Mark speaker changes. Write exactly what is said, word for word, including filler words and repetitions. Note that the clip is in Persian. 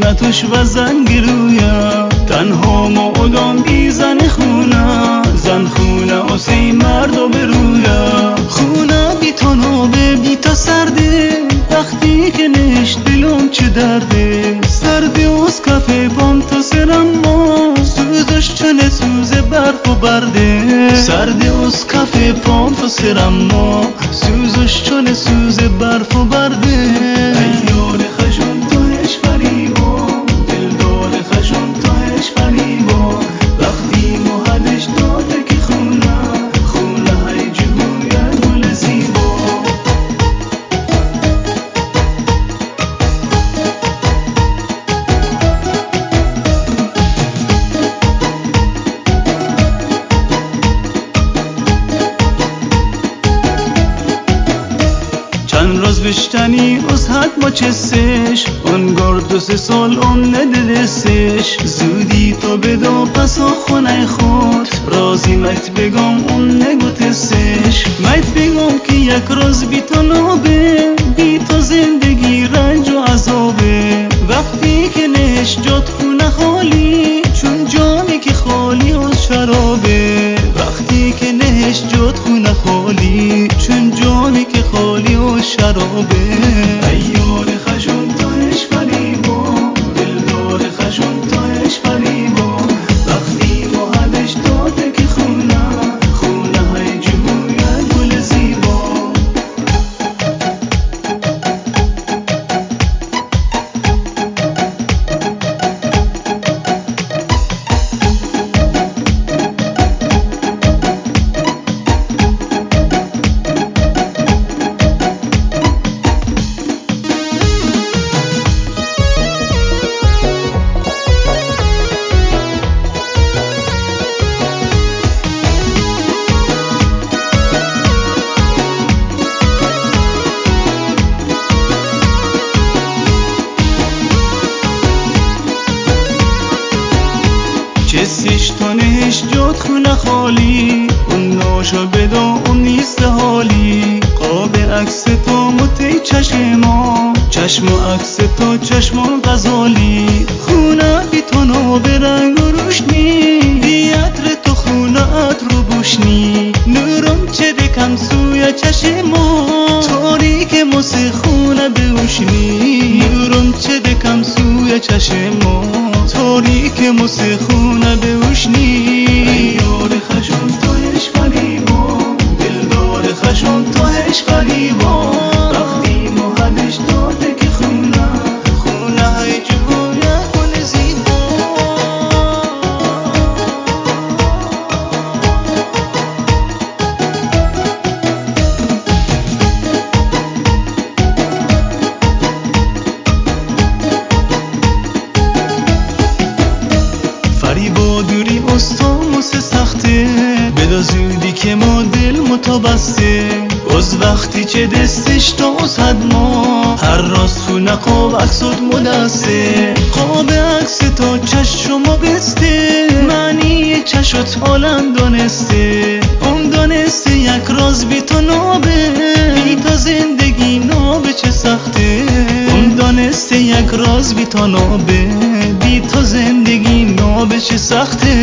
Speaker 1: توش و زنگ رویا تنها ما ادام بی زن خونه زن خونه اسی مرد و برویا خونه بی تو نابه بی تو سرده وقتی که نشت دلم چه درده سردی از کافه پام تو سرم ما سوزش چونه سوز برف و برده سردی از کافه پام تو سرم ما سوزش چونه سوز برف و برده ایار خشم تو هش فریبا دلدار خشم تو هش فریبا وقتی محدش داده که خونه خونه های جهوی گل زیبا چند روز بشتنی از حد ما چستش انگار دو سه سال اون ندرسش زودی تو بدا پسا خونه خود رازی مت بگم اون نگوتستش مت بگم که یک روز بی تو نابه بی تو زندگی رنج و عذابه وقتی که نش جات خونه خالی چون جامی که خالی از شرابه وقتی که نش جات خونه خالی چون جامی که خالی از شرابه ایار خشم تو هش فریبا دلدار خشم تو هش فریبا وقتی محدش داده که خونه خونه های جهوی گل زیبا کسیش تو نهش جات خونه خالی اون ناشو بدا اون نیست حالی قاب عکس تو متی چشما چشم و عکس تو چشم و غزالی خونه بی تو نابه رنگ و روشنی بی عطر تو خونه عطر و بوشنی نورم چه دکم سوی چشما تاریک موسی خونه بوشنی نورم چه دکم سوی چشما تاریک موسی خونه بوشنی ایار خشم تو هش فریبا دلدار خشم تو هش فریبا وقتی محدش داده که خونه خونه های جهوی گل زیبا فریبا دوری از تو موسه سخته بدا زودی که ما دل متبسته از وقتی چه دستش تو از حد ما هر راست خونه قاب عکسات مدسته قاب عکس تو چشم و بسته معنی چشت عالم دانسته اون دانسته یک راز بی تو نابه بی تو زندگی نابه چه سخته اون دانسته یک راز بی تو نابه بی تو زندگی نابه چه سخته